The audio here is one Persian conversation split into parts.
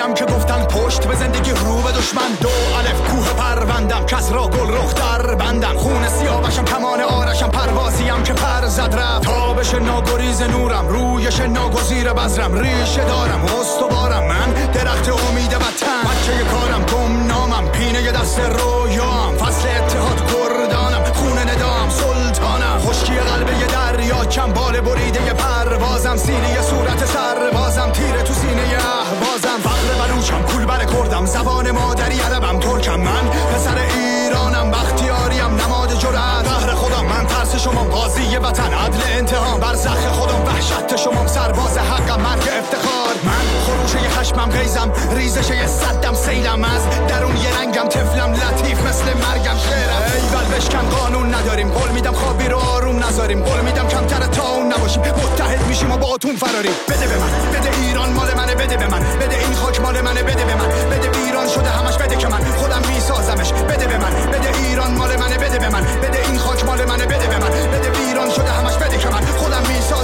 جنگم که گفتن پشت به زندگی رو به دشمن. 2 الف کوه پروندم کس را گل رخ در بندم. خون سیاوشم کمان آرشم پروازیم که پر زد رفت. تابش ناگریز نورم رویش ناگزیر بذرم. ریشه دارم استوارم من درخت امید وطن. بچه کارم گمنامم پینه دست رویام. فصل اتحاد کردانم خون ندام سلطانم. خشکی قلب یه دریا چنبال بریده پروازم. سینه صورت سربازم تیره تو سینه اهوازم. فقر بلوچم کولبر کردم زبان مادری عربم ترکم. من پسر ایرانم بختیاریم نماد جرأت. قهر خودم من ترس شما قاضی وطن عدل انتقام. برزخ خودم وحشت شما سرباز حقم مرگ افتخار. من خروش یه خشمم غیزم ریزش یه صدم سیلم. از درون یه رنگم طفلم لطیف مثل مرگم شعرم. ایول بشکن قانون نداریم قول میدم خوابی رو آروم نذاریم. قول میدم کمتر تا اون نباشیم متحد میشیم و با اتون فراریم. بده به من بده ایران مال منه بده به من. بده این خاک مال منه بده به من. بده ویران شده همش بده که من خودم میسازمش. بده به من بده ایران مال منه بده به من. بده این خاک مال منه بده به من. بده ویران شده همش بده که من خودم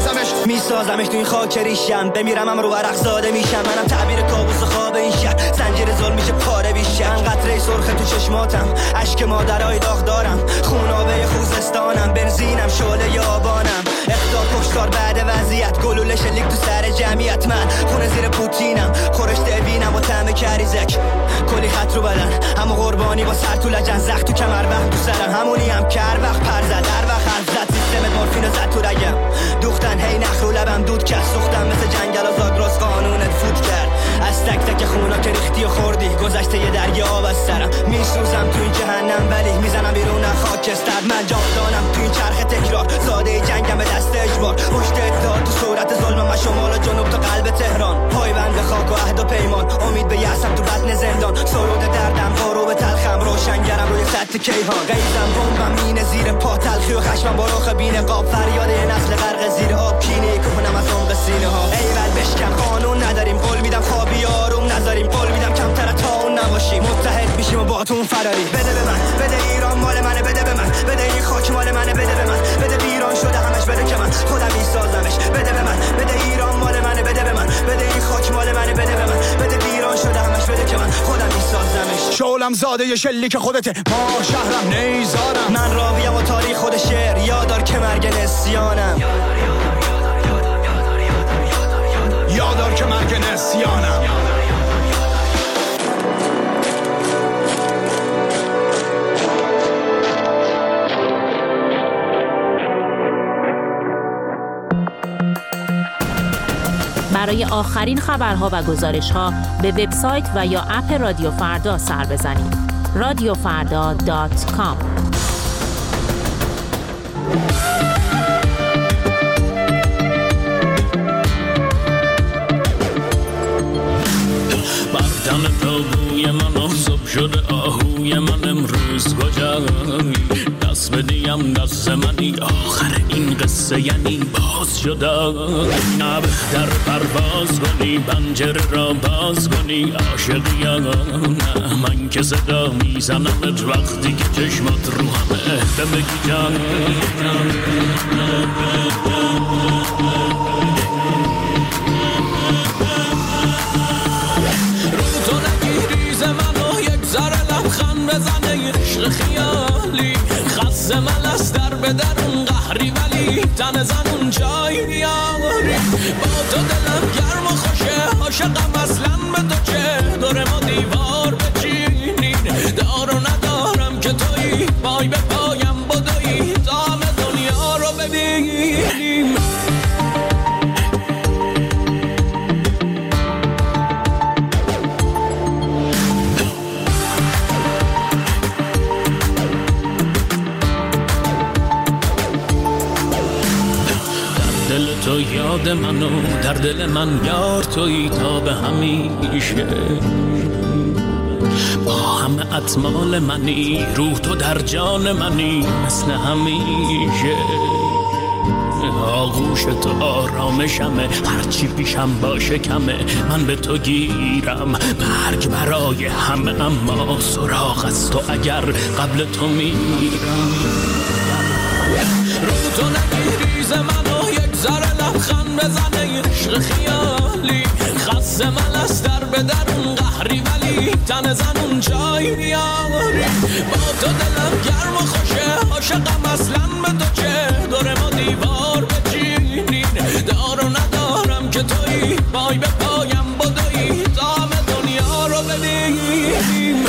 میسازمش تو این خاک ریشم. بمیرم هم رو ورق زاده میشم. منم تعبیر کابوس خواب این شهر. زنجیر ظلم میشه پاره بیشتر. قطره سرخ تو چشماتم اشک مادرای داغ دارم. خونابه خوزستانم بنزینم شعله آبانم. اقدار کشتار بعد وضعیت گلوله شلیک تو سر جمعیت. من خونه زیر پوتینم خورشته بینم و طعم کریزک. کلی خط رو بدن همو قربانی با سر تو لجن. زخم تو کمر وقت تو سرم همونی هم کر وقت پر زد در وقت حرف زد. سیستم مورفین زد تو رگم دوختن هی نخ رو لبم دود کرد. سوختم مثل جنگل آزاد راست قانونت فوت کرد. از تک تک خونا که ریختی و خوردی گذشته یه دریا آب از سرم. میسوزم تو این جهنم ولی میزنم بیرون خاکستر. من جاودانم تو این چرخ تکرار زاده جنگم به دست اجبار. پشت اتحاد تو صورت ظلمم و شمال و جنوب تا قلب تهران. پایبند خاک و عهد و پیمان امید به یأسم تو بدن زندان. سرود دردم بارو به تلخم روشنگرم روی سطح کیهان. غیظم بمبم مینه زیر پا تلخی و خشمم با رخ بین قاب. فریاد یه نسل غرق زیر آب کینه کنم از عمق سینه ها. ایول بشکن قانون نداریم قول میدم خوابی آروم نذاریم. قول میدم کمتر تا اون نباشیم متحد میشیم و با تون فراری. بده به من بده ایران مال منه بده به من. بده این خاک مال منه بده به من. بده ویران شده همش بده که من خودم میسازمش. بده به من بده ایران مال منه بده به من. بده این خاک مال منه بده به من. بده ویران شده همش بده که من خودم میسازمش. شعلم زاده ی شلیک خودته ما شهرم نیزارم. من راویم و تاریخ خود شعر یادار که مرگ نسیانم. یادار که مرگ نسیانم. برای آخرین خبرها و گزارش‌ها به وبسایت و یا اپ رادیو فردا سر بزنید. radiofarda.com. بردن داغوی من آساب شده آهوی من امروز کجایی. دست بدیم دست منی آخر این قصه یعنی باز شده. نه بهتر پرواز کنی پنجره را باز کنی عاشقی یا نه. من که صدا میزنمت وقتی که چشمات رو همه بمگی جان. بزنه عشق خیالی خسته من از در به درون قهری ولی تن زنون جای بیاری. با تو دلم گرم و خوشه عاشقم اصلا به تو چه دور ما دیوار بچینین. دار و ندارم که تویی پای به پایم بدویی تا همه دنیا رو ببینیم. تو یاد منو در دل من یار تویی تا به همیشه. با همه اطمال منی روح تو در جان منی مثل همیشه. آغوش تو آرامشمه هرچی پیشم باشه کمه. من به تو گیرم مرگ برای همه اما سراغ از تو اگر قبل تو میرم. رو تو نگیری ز منو یک ذره لبخند بزنه عشق خیالی دست من از در به درون قهری ولی تن زنون جای میاری. با تو دلم گرم و خوشه عاشقم اصلا به تو چه دور ما دیوار بچینین دار و ندارم که تویی پای به پایم بدویی تا همه دنیا رو ببینیم.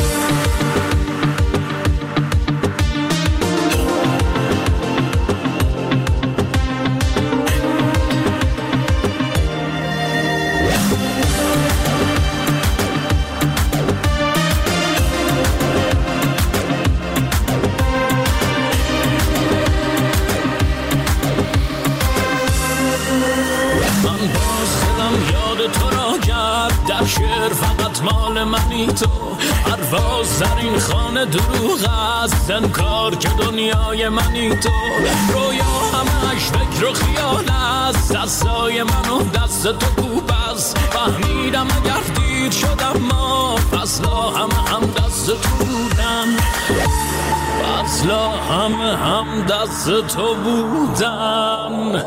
در شعر فقط مال منی تو، پرواز در این خانه دروغ است، انکار که دنیای منی تو. رویا همش فکر و خیال است، دستای من و دست تو کوب است. فهمیدم اگر دیر شدم ما فصلا هم دست تو بودن، فصلا هم دست تو بودن.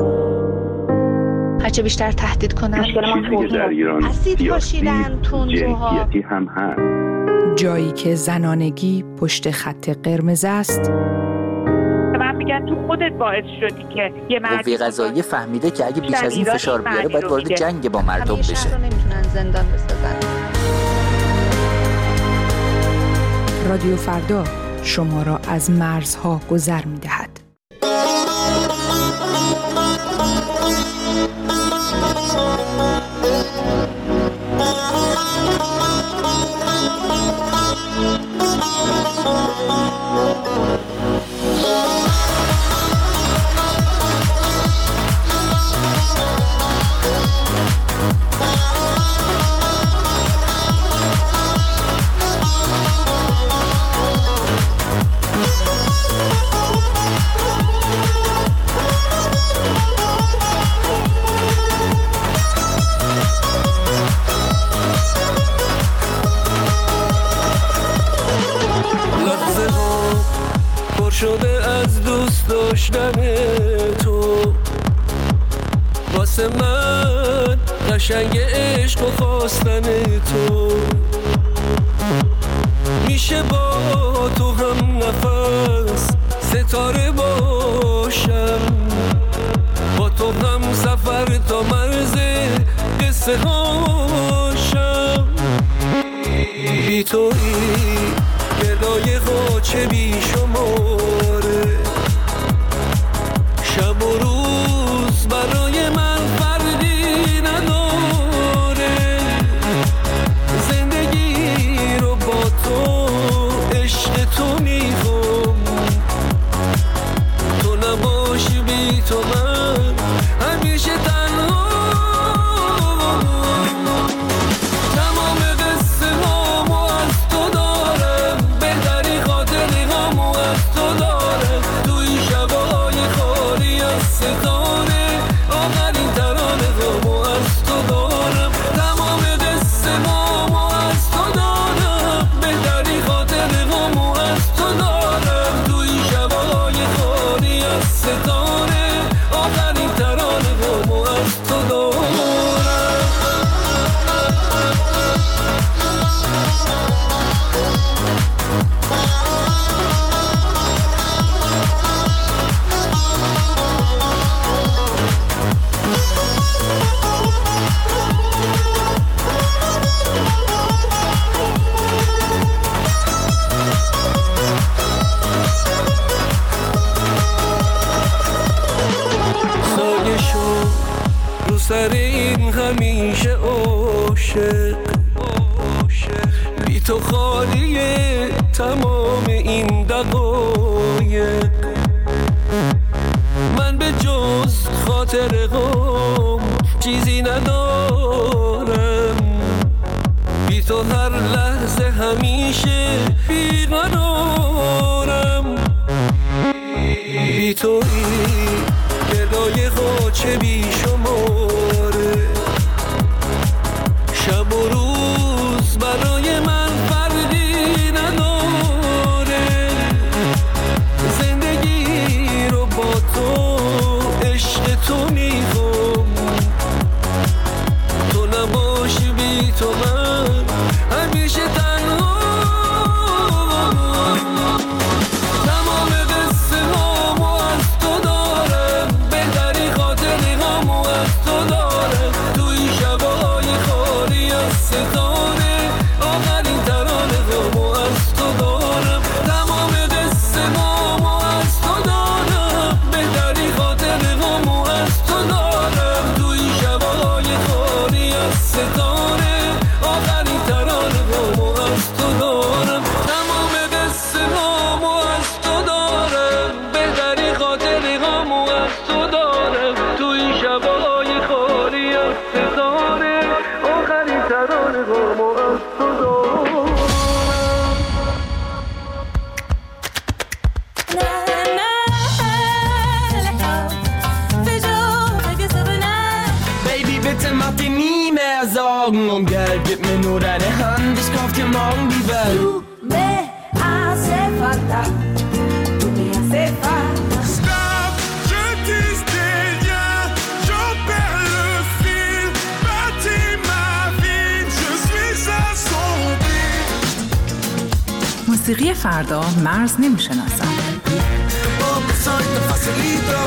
هرچه بیشتر تهدید کنن چیزی که در ایران اسید پاشیدن تندروها جنسیتی هم هست. جایی که زنانگی پشت خط قرمز است. من میگن تو خودت باعث شدی که یه قوه قضاییه فهمیده که اگه بیش از این فشار بیاره باید وارد جنگ با مردم بشه. همیشه رو نمیتونن زندان بسازن. رادیو فردا شما را از مرزها گذر می‌دهد. شده از دوست داشتن تو، واسه من قشنگ عشق و خواستن تو. میشه با تو هم نفس ستاره باشم، با تو هم سفر تا مرز قصه هاشم. بی تویی گدای غاچه بی شماره، شب و روز برای من فردی نداره. زندگی رو با تو عشق تو میخوام، تو نباشی بی تو من همیشه تنها. تمام قصه هامو از تو دارم، بهتری خاطری هامو از تو دارم. توی شبای خالی از ستاره، آخرین ترانه هامو از تو دارم. تمام قصه هامو از تو دارم، بهتری خاطری هامو از تو دارم. توی شبای خالی از ستاره، آخرین ترانه هامو از تو دارم. سایه شو رو سر این همیشه عاشق، بی تو خالیه تمام این دقایق. من به جز خاطر غم چیزی ندارم، بی تو هر لحظه همیشه بیقرارم. بی تویی گدای غاچه بی شماره، شب و روز برای من فردی نداره. زندگی رو با تو عشق تو میخوام، تو نبا Hand, ich kauf dir morgen die Welt. Tu me hace falta, tu me hace falta. Stop, je tisse des liens, j'en perds le fil. Bâtis ma vie, je suis assombri. موسیقی فردا مرز نمیشناسد. Soy tan facilito.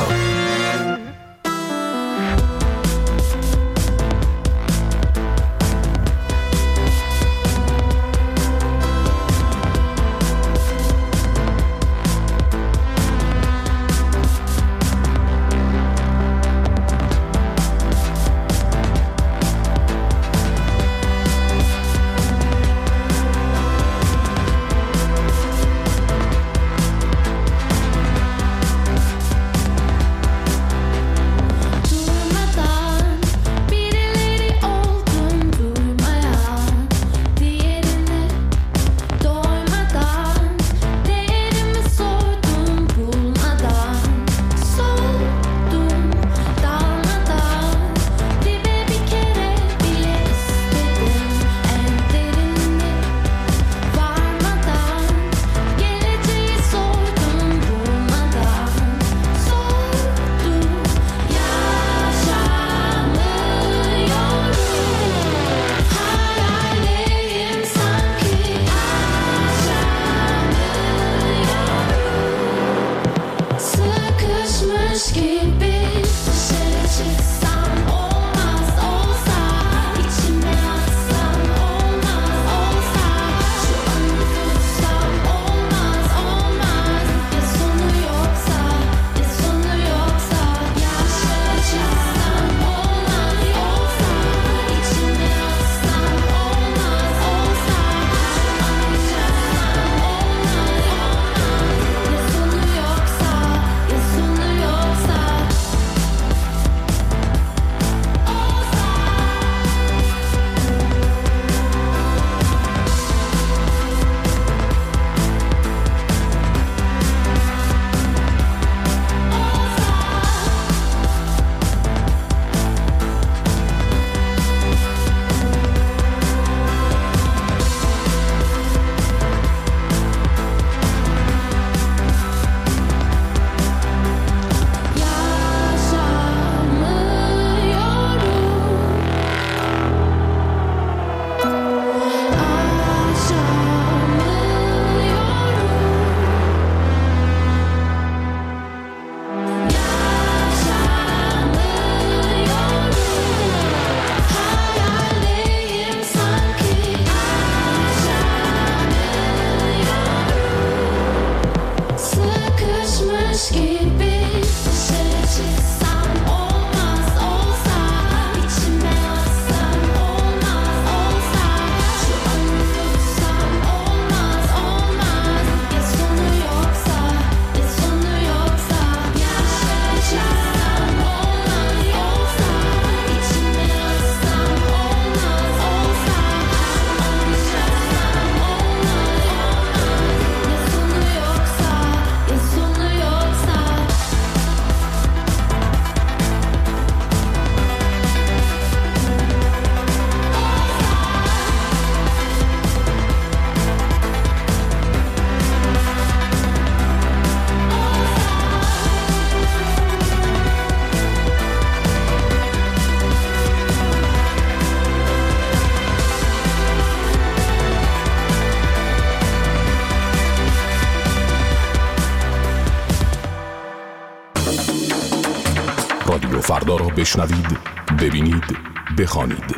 رادیو فردا را بشنوید، ببینید، بخوانید.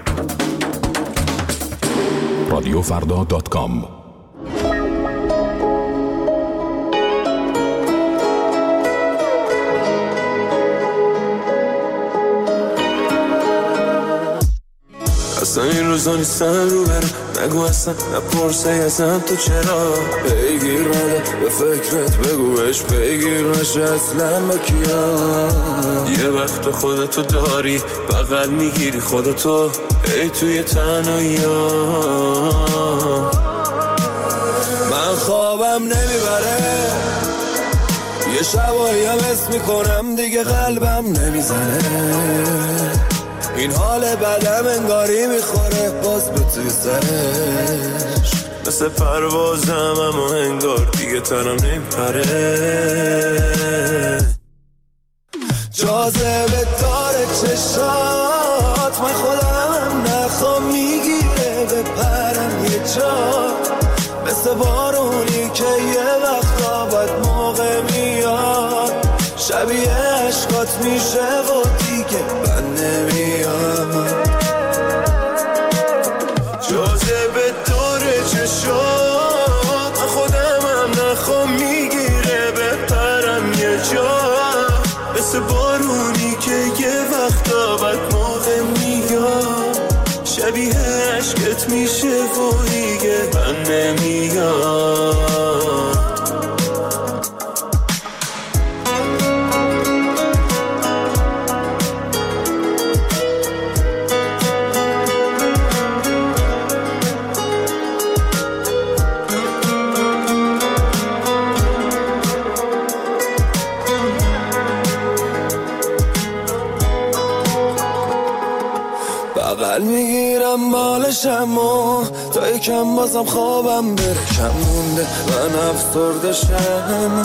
رادیوفردا.com. اصلا این روزا نیستن رو برم، نگو اصلا نپرسه ازم تو چرا بگیر منه به فکرت، بگو بهش بگیر نشه اصلا با کیا. یه وقت خودتو داری بغل میگیری خودتو ای توی تنهایی من خوابم نمیبره، یه شبایی هم حس میکنم دیگه قلبم نمیزنه. این حال بدم انگاری میخوره باز به توی سرش، مثل پروازم اما انگار دیگه تنم نمیپره. جاذبه داره چشات، من خودم نخوام میگیره بپرم یه جا، مثل بارونی که یه وقتا باید موقع میاد، شبیه عشقات میشه و دیگه من نمیام. جاذبه داره چشات، من خودم هم نخوام میگیره بپرم یه جا، مثل بارونی که یه وقتا باید موقع میاد، شبیه عشقت میشه و دیگه من نمیاد. بغل میگیرم بالشم و تا یکم بازم خوابم بره، کم مونده من افسرده شم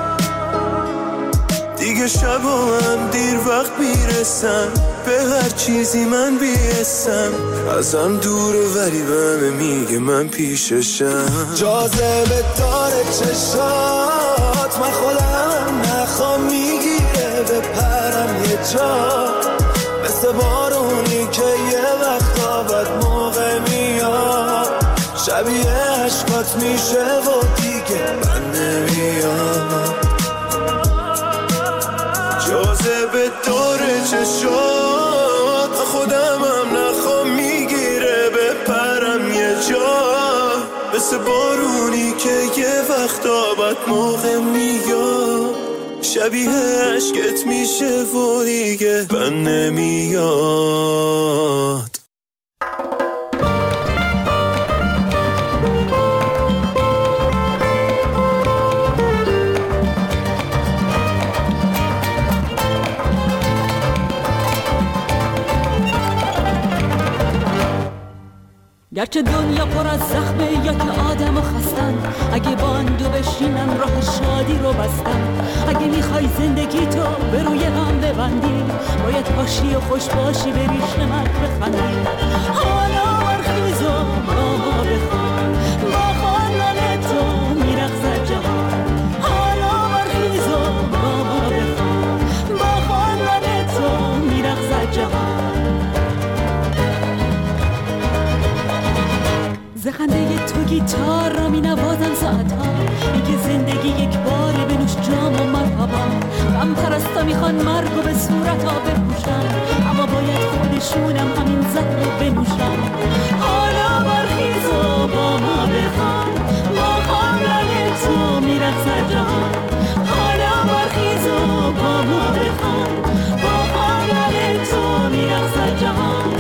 دیگه، شبام دیر وقت میرسم به هر چیزی من بیستم، ازم دوره ولی بهمه میگه من پیششم. جاذبه داره چشات، من خودم نخوام میگیره بپرم یه جا، مثل بارونی که یه وقتا باید موقع میاد، شبیه عشقات میشه و دیگه من نمیام. جاذبه داره چشات، خودم هم نخوام میگیره بپرم یه جا، مثل بارونی که یه وقتا باید موقع میاد، شبیه عشقت میشه و دیگه من نمیاد. گرچه دنیا پر از زخمه یا که آدم و خستن، اگه باندو بشینن راه شادی رو بستن، اگه میخوای زندگی تو به روی هم ببندی، باید باشی و خوش باشی بریش من بخندی. حالا برخیز و با ما بخوان، با خواندن تو میرقصد جهان. حالا برخیز و با ما بخوان، با خواندن تو میرقصد جهان. زخنده تو گیتار را می نوازم ساعتها، میگه زندگی یک بار بنوش جام و مرحبا. غم پرستا میخوان مرگ و به صورتا بپوشن، اما باید خودشونم همین زهر رو بنوشن. حالا برخیز و با ما بخوان، با خواندن تو میرقصد جهان. حالا برخیز و با ما بخوان، با خواندن تو میرقصد جهان.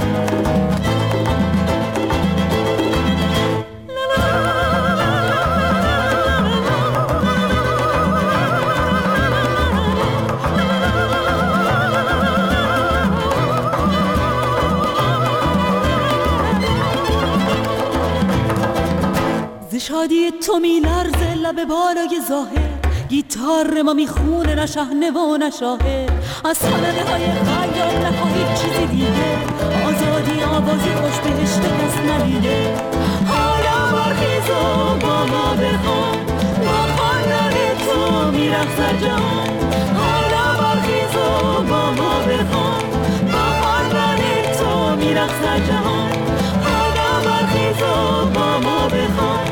شادی تو میلرزه لب بالای ظاهر، گیتار ما میخونه نه شحنه و نه شاهر. از صحنه های خیال نخواهی چیزی دیگه، آزادی آوازی خوش بهشت کس ندیده. حالا برخیز و با ما بخوان، با خواندن تو میرقصد جهان. حالا برخیز و با ما بخوان، با خواندن تو میرقصد جهان. حالا برخیز و با ما بخوان،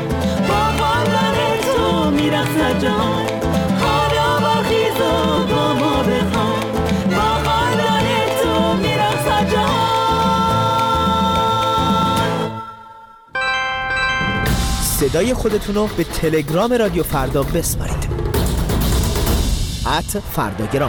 میرقصد جهان. حالا برخیز و با ما بخوان، با خواندن تو میرقصد جهان. صدای خودتونو به تلگرام رادیو فردا بسپارید. @فرداگرام.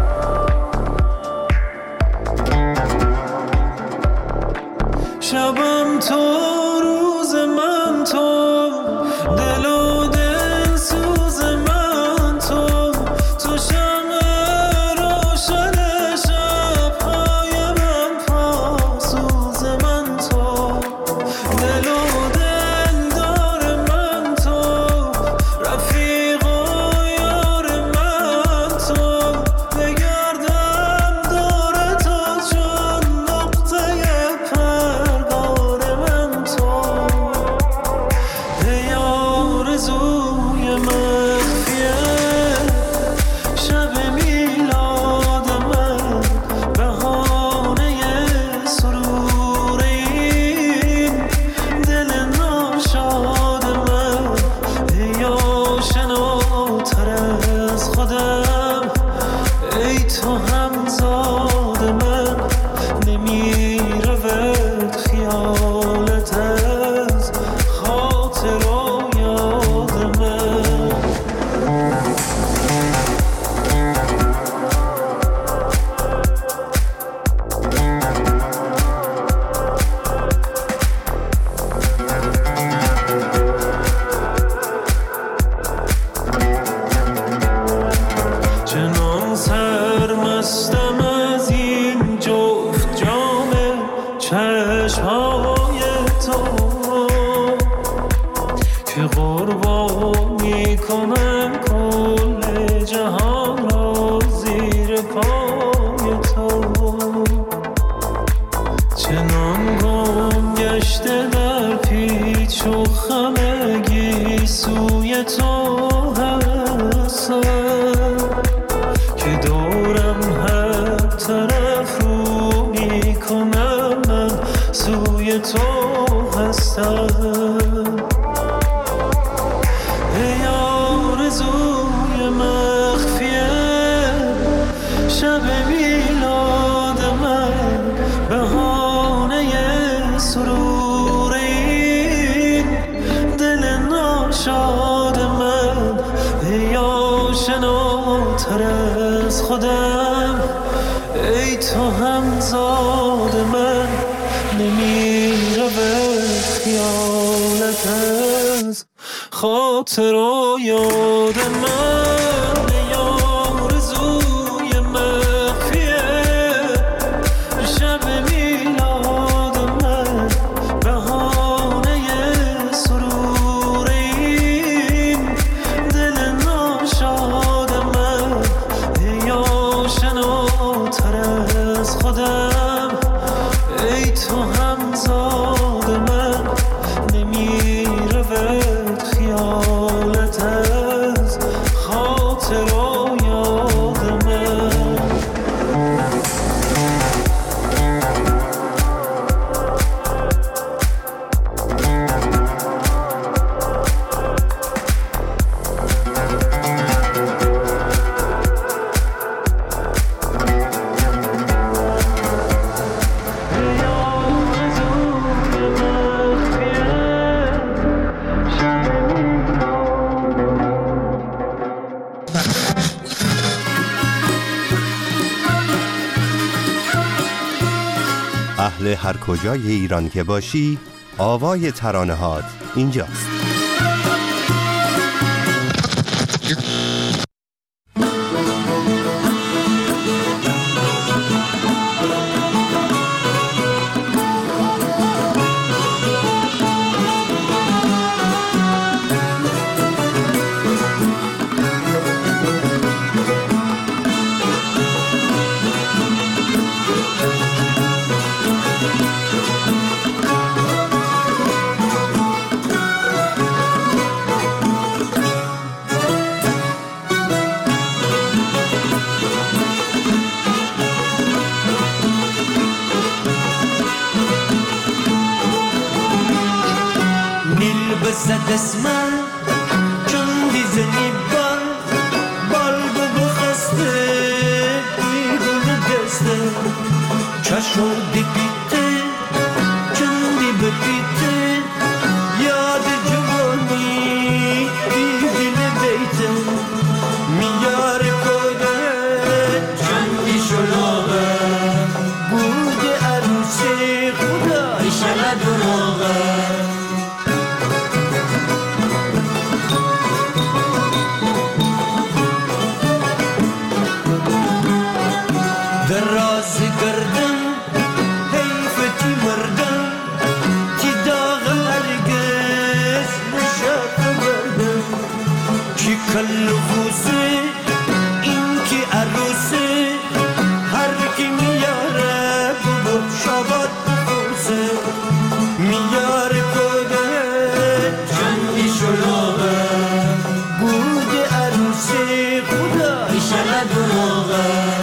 شبا آرزوی مخفیه شب میلاد من بهانه سرور این دل ناشاد من ای آشناتر از خودم ای تو همزاد من نمیرود خیالت از خاطر و یاد من چنان سرمستم از این جفت جام چشمهای تو که قربانی کنم کل جهان را زیر پای تو چنان گم گشته در پیچ و خمگی سوی تو هستم که دورم هر طرف رو میکنم من سوی تو هستم ای آرزوی مخفیه شب میلاد من بهانه سرور این دل ناشاد من ای آشناتر از خودم ای تو همزاد من نمیرود خیالت از خاطر و یاد من ای آرزوی مخفیه شب میلاد من بهانه سرور این دل ناشاد من ای آشناتر از خودم ای تو همزاد من نمیرود خیالت از خاطر و یاد من اهل هر کجای ایران که باشی آوای ترانه هات اینجاست. بزد اسمم چون دیزنی بال بخسته بیگونه دسته چشم دی پیته چون دی بپیته یاد جوانی دیدین بیته میار کوده چون دی شلوغه بود عروسی خدا ایشالا دروغه دراز گردن حیفتی مردن تی داغ هرگز نشاط مردن کی کل خوزه این کی عروسه هر کی میاره بود شبات بخوزه میاره کده چندی شلوغه دروغه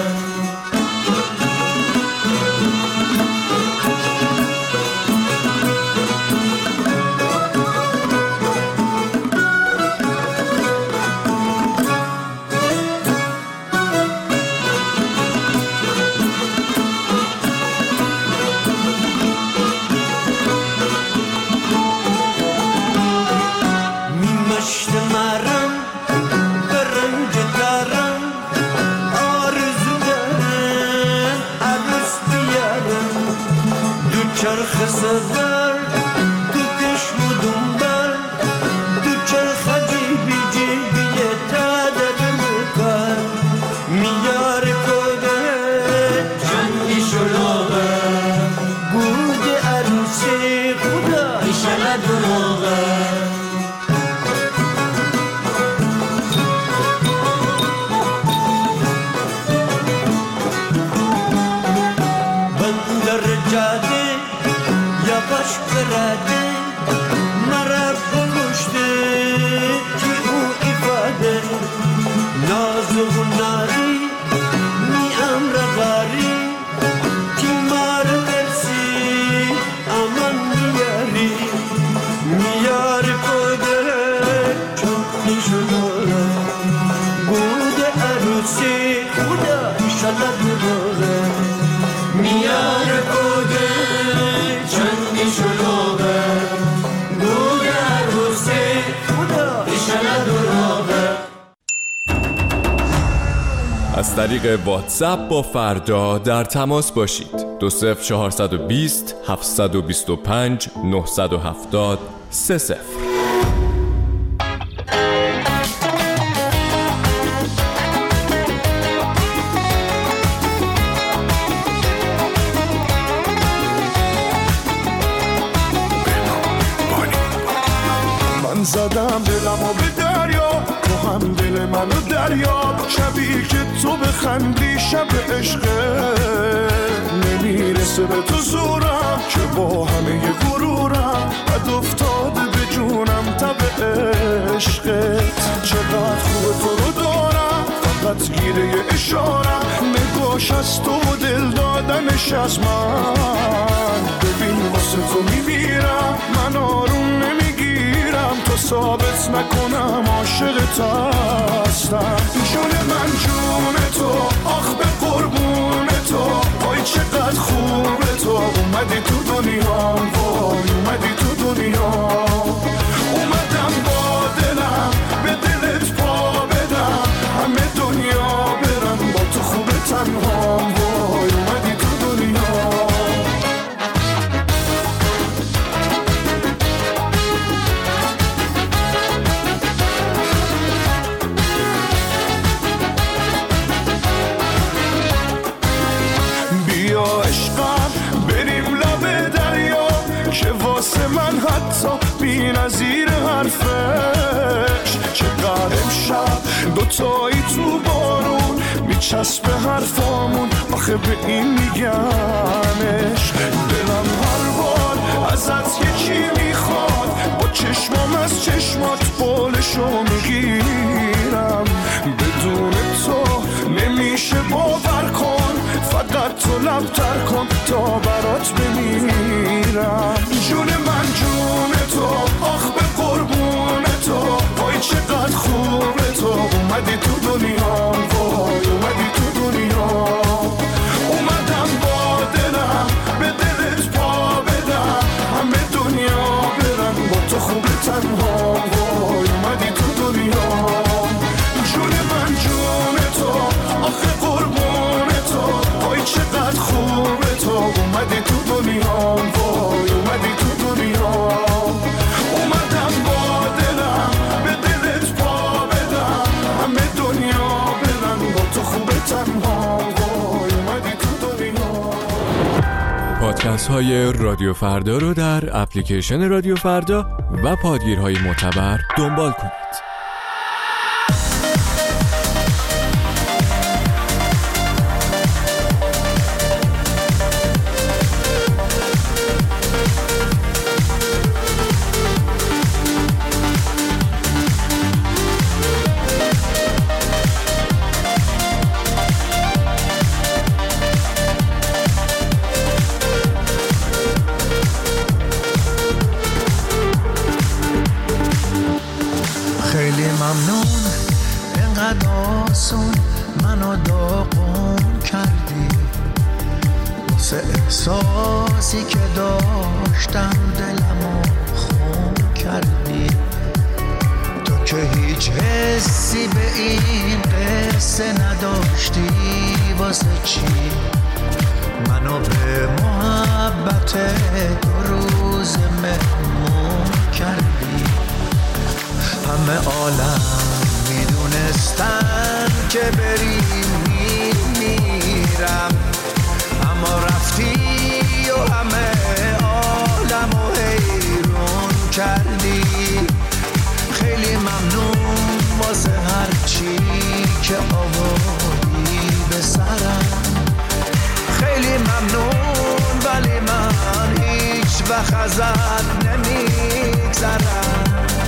از طریق واتساپ با فردا در تماس باشید. 20420 725 970 30. من زدم دلمو به دریا، تو هم دل منو دریا. شبی که تو بخندی شب عشقه، نمیرسه به تو زورم که با همه غرورم بد افتاده به جونم تب عشقت. چقدر خوب تو رو دارم، فقط گیره اشارم. نگاش از تو و دل دادنش از من. ببین واسه تو میمیرم، من آروم نمیگیرم تا ثابت نکنم عاشقت هستم. جون من جون تو، آخ به قربون تو. وای چقدر خوبه تو، اومدی تو دنیا، وای اومدی تو دنیا. اومدم با دلم به دلت پا بدم، همه دنیا برم با تو خوبه تنها. وای اومدی تو دنیا. بیا عشقم بریم لب دریا، که واسه من حتی بی نظیر حرفش. چقدر امشب دوتایی تو بارون میچسبه حرفامون، آخه به این میگنش. دلم هر بار ازت یکی میخواد، با چشمام از چشمات بالشو میگیرم. بدون تو نمیشه باور کن، فقط تو لبتر کن تا برات بمیرم. جون من جون تو، آخ به قربون تو. وای چقدر خوبه تو، اومدی تو دنیا، وای اومدی تو دنیا. اومدم با دلم به دلت پا بدم، همه دنیا برن با تو خوبه تنها. وای اومدی تو دنیا. جون من جون تو، آخ قربون تو. وای چقدر خوبه تو، اومدی تو دنیا، وای اومدی تو دنیا. اومدم با دلم به دلت پا بدم، همه دنیا برن با تو خوبه تنها. وای اومدی تو دنیا. پادکست های رادیو فردا رو در اپلیکیشن رادیو فردا و پادگیرهای معتبر دنبال کنید. خیلی ممنون اینقدر آسون منو داغون کردی، واسه احساسی که داشتم دلمو خون کردی. تو که هیچ حسی به این قصه نداشتی، واسه چی منو به محبت 2 روز مهمون کردی؟ همه عالم میدونستن که بری میرم، اما رفتی و همه عالم و حیرون کردی. خیلی ممنون واسه هر چی که آوردی به سرم، خیلی ممنون ولی من هیچ وقت ازت نمیگذرم.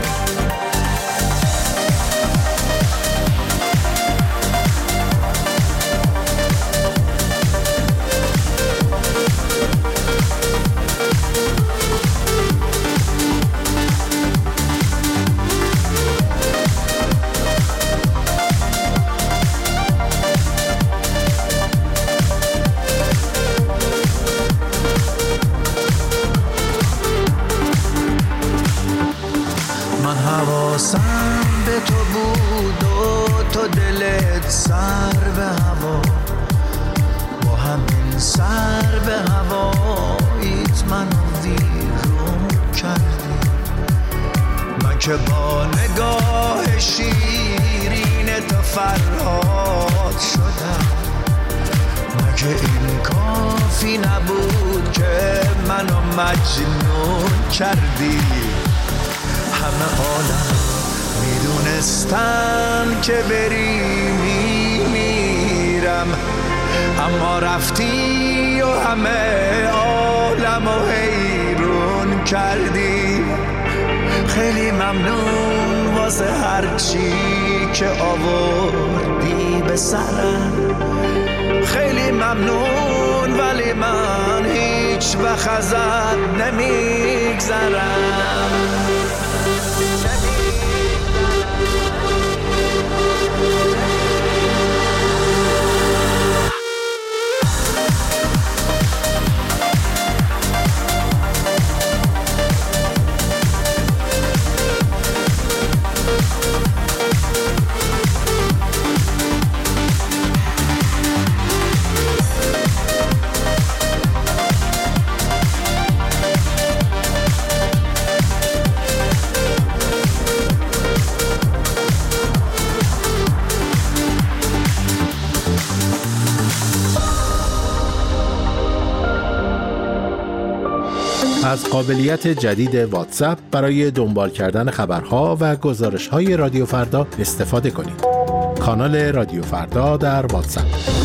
حواسم به تو بود و تو دلت سر به هوا، با همین سر به هواییت منو ویرون کردی. من که با نگاه شیرین تو فرهاد شدم، مگه این کافی نبود که منو مجنون کردی؟ همه عالم میدونستن که بری میرم، اما رفتی و همه عالم و حیرون کردی. خیلی ممنون واسه هر چی که آوردی به سرم، خیلی ممنون ولی من هیچ وقت ازت نمیگذرم. از قابلیت جدید واتساپ برای دنبال کردن خبرها و گزارش‌های رادیو فردا استفاده کنید. کانال رادیو فردا در واتساپ.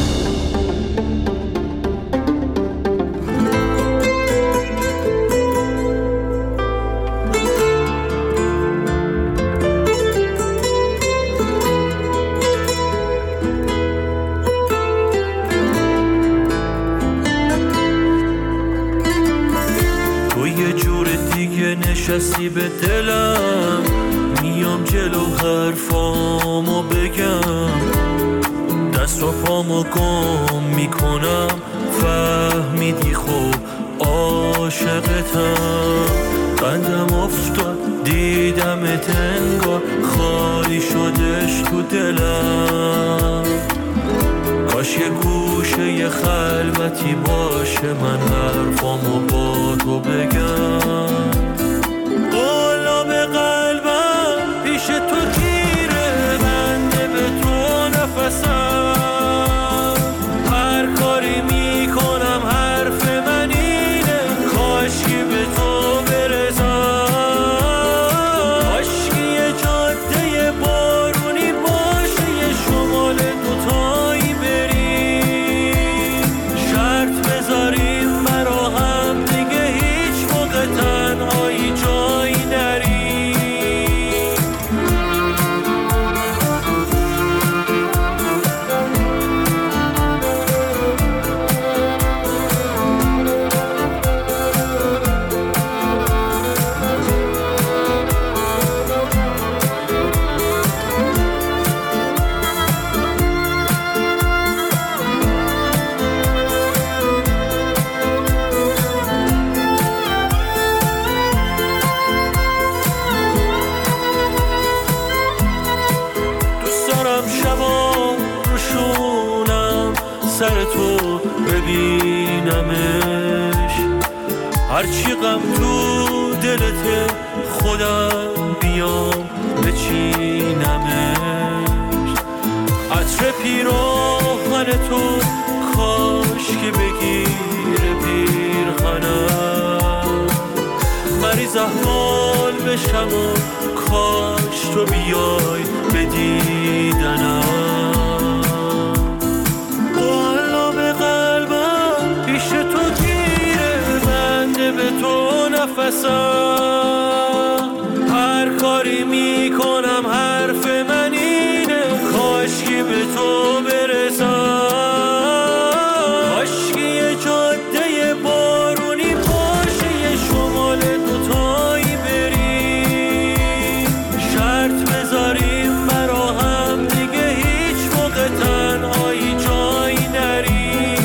نشستی به دلم، میام جلو حرفامو بگم، دست و پامو گم میکنم، فهمیدی خب عاشقتم. قندم افتاد دیدمت انگار خالی شدش تو دلم، کاش یه گوشه یه خلوتی باشه من حرفامو با تو بگم. بالا به قلبم پیش تو گیره، بنده به تو نفسم، هر کاری میکنم حرف من اینه، کاشکی به تو برسم، کاشکی یه جاده بارونی باشه، یه شمال دوتایی بریم، شرط بذاریم برا هم دیگه هیچ موقع تنها میذارم شبا روشونم سر تو ببینمش، هرچی غم تو دلت خودم بیام بچینمش. عطر پیراهن تو کاش که بگیره پیرهنم، مریض احوال بشم و کاش تو بیای بدیدنم. قلب قلبم پیش تو گیره، بنده به تو نفسم، هر کاری میکنم حرف من اینه، کاش که به تو برسم، کاش که یه جاده بارونی باشه، یه شمال دوتایی بریم، شرط بذاریم برا هم دیگه هیچ موقع تنهایی جایی نریم.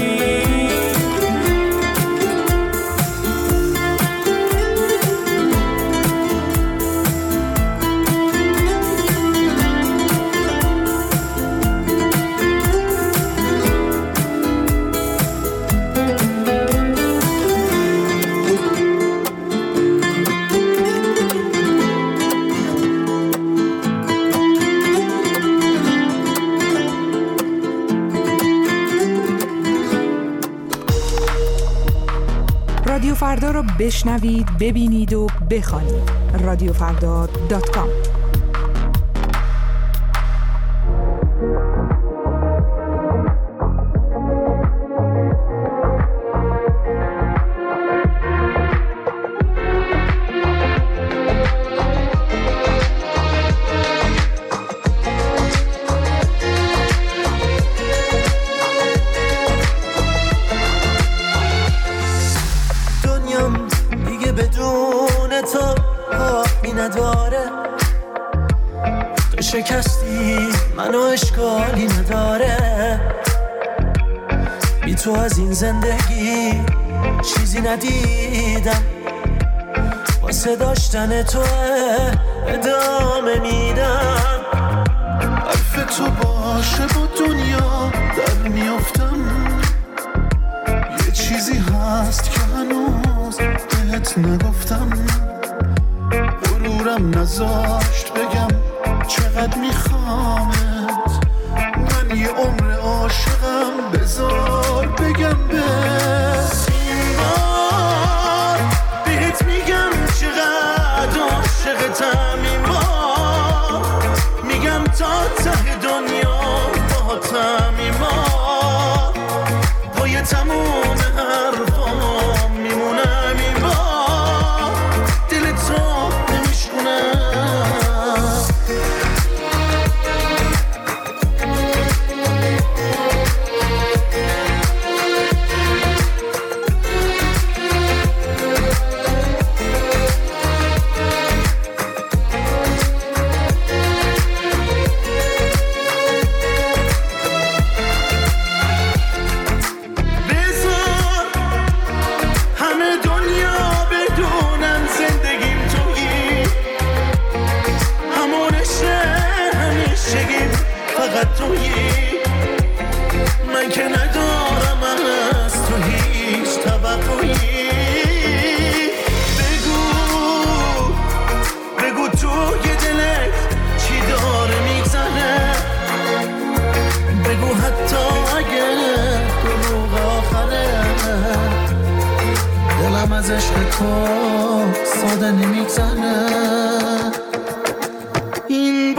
رادیو فردا رو بشنوید، ببینید و بخوانید. radiofrda.com. شکستی منو اشکالی نداره، بی تو از این زندگی چیزی ندیدم، واسه داشتن تو ادامه میدم. حرف تو باشه با دنیا در میافتم، یه چیزی هست که هنوز بهت نگفتم، غرورم نذاشت بگم چقدر میخوامت، من یه عمر عاشقم، بذار بگم بس این بار بهت میگم چقدر عاشقتم، این بار میگم تا ته دنیا باهاتم، این بار پای تموم حرفام میمونم، این بار دل تو نمیشکنم. من که ندارم از تو هیچ توقعی، بگو توی دلت چی داره میگذره، بگو حتی اگه دروغ آخره، دلم از عشق تو ساده نمیگذره. این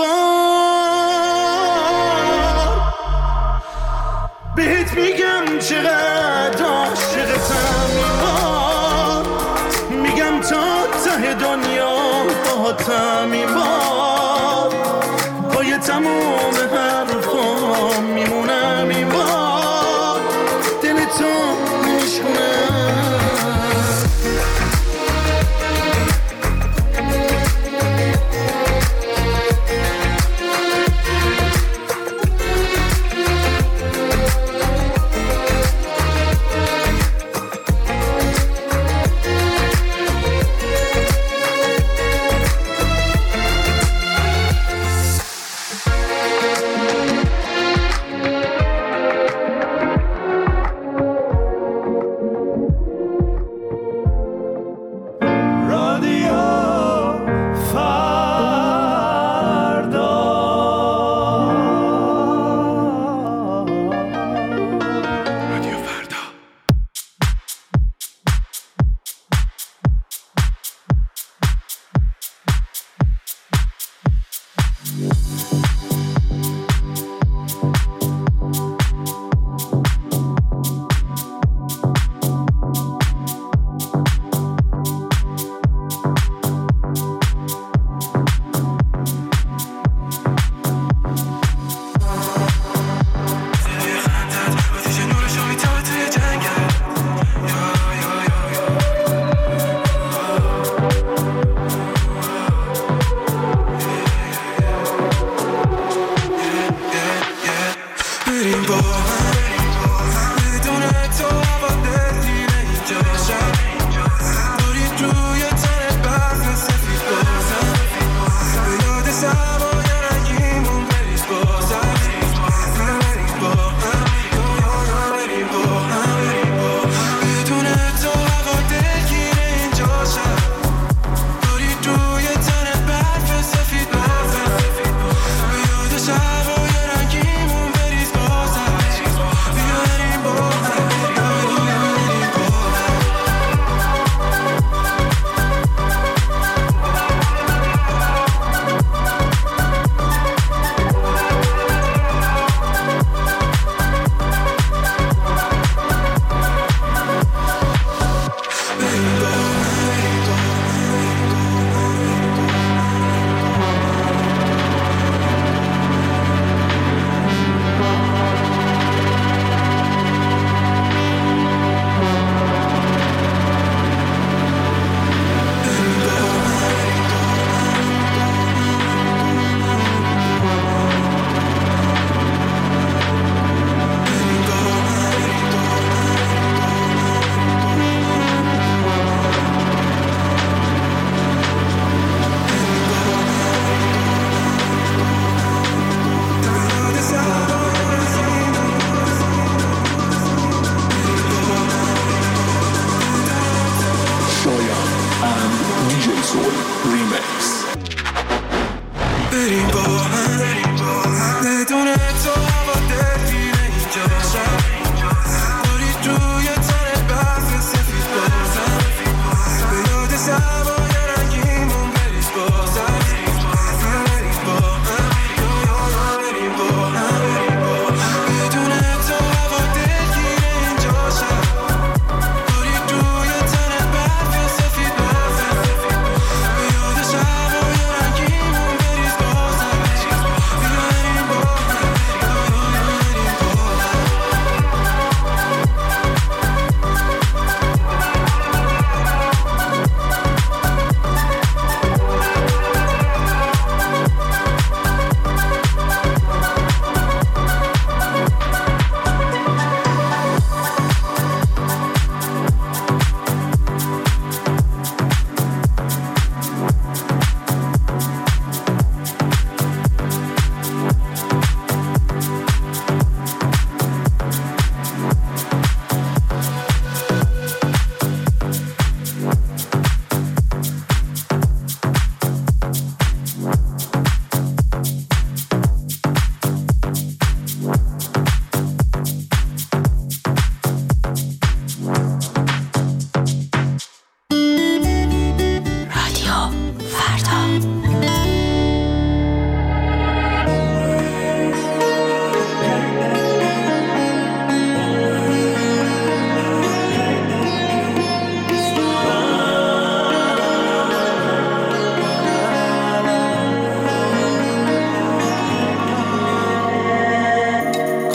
بهت میگم چقدر عاشقتم، این بار میگم تا ته دنیا باهاتم، این بار پای تموم حرفام میمونم، این بار دل تو نمیشکنم.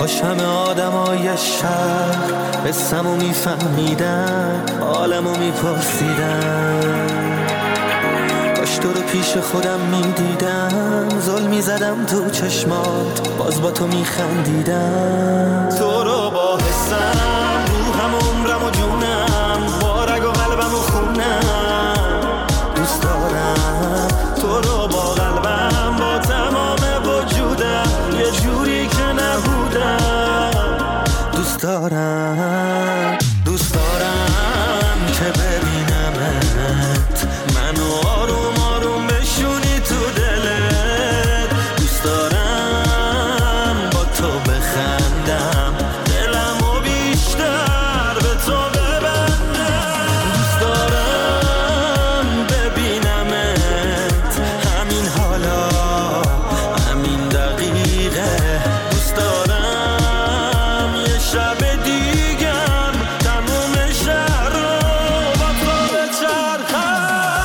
کاش همه آدمای شهر قصه‌مو میفهمیدن، حالمو میپرسیدن، کاش تو رو پیش خودم میدیدم، ظلم میزدم تو چشمات باز با تو میخندیدم. تو رو با حسم روحم عمرم و جونم، با رگ و قلبم و خونم دوست دارم. تو رو با قلبم با تمام وجودم، یه جوری که نبودم دوست دارم. دوست دارم که ببینمت، منو آروم آروم بشونی تو دلت. دوست دارم با تو بخندم، دلمو بیشتر به تو ببندم. دوست دارم ببینمت همین حالا، همین دقیقه. دوست دارم یه شب دیگم تموم شهر رو با تو بچرخم.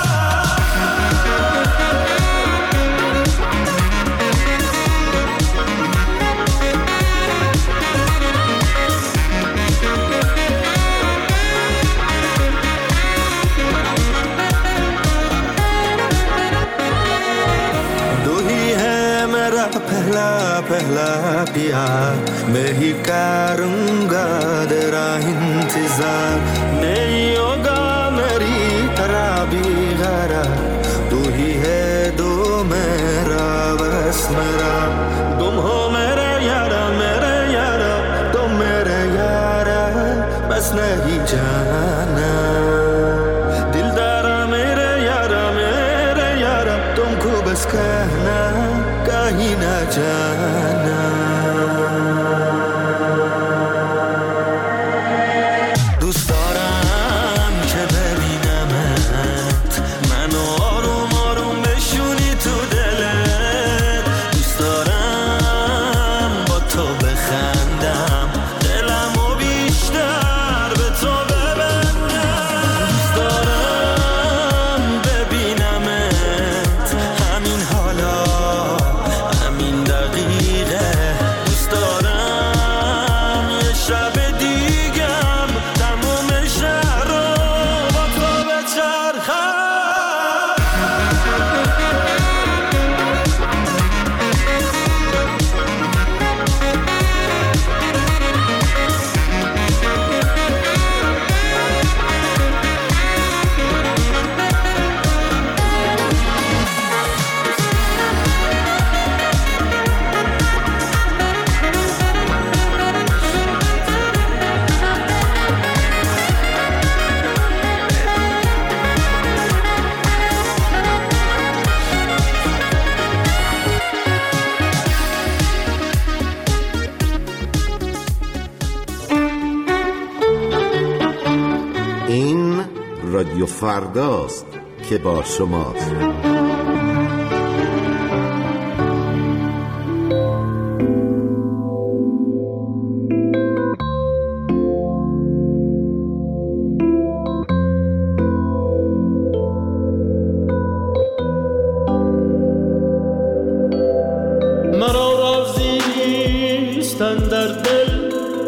दो ही है मेरा पहला पहला प्यार, मैं ही करूँगा तेरा इंतजार, नहीं होगा मेरी तरह भी गरार। तू ही है दो मेरा बस मेरा, तुम हो मेरे यारा तुम मेरे यारा, बस नहीं जाना दिलदारा मेरे यारा तुमको बस कहना कहीं ना जाना. دوست دارم که ببینمت، منو آروم آروم بشونی تو دلت. دوست دارم با تو بخندم، دلمو بیشتر به تو ببندم. دوست دارم ببینمت همین حالا، همین دقیقه. دوست دارم یه شب دیگم تموم شهر رو با تو بچرخم. این رادیو فرداست که با شماست. مرا رازی استن در دل،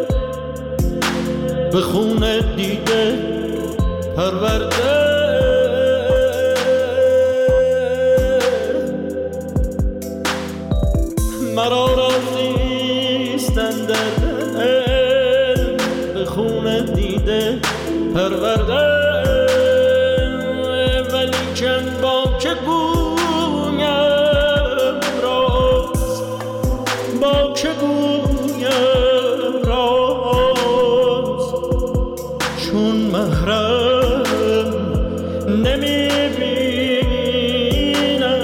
به خون دیده پرورده. مرا رازی استن در دل، به خون دیده پرورده. ولی کن با که گویم راز، با که گویم راز، چون محرم نمیبینم.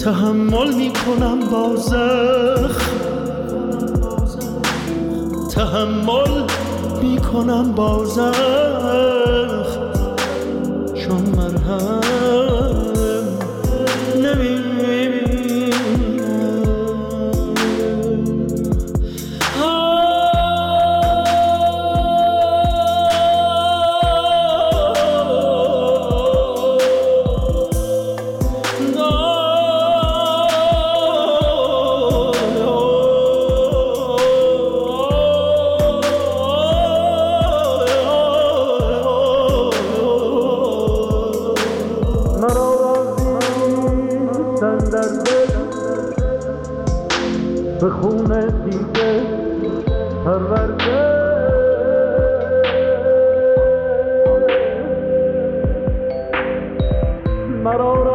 تحمل میکنم با زخم، تحمل میکنم با زخم، چون مرهم نمیبینم. به خونه دیگه پرورده، مرا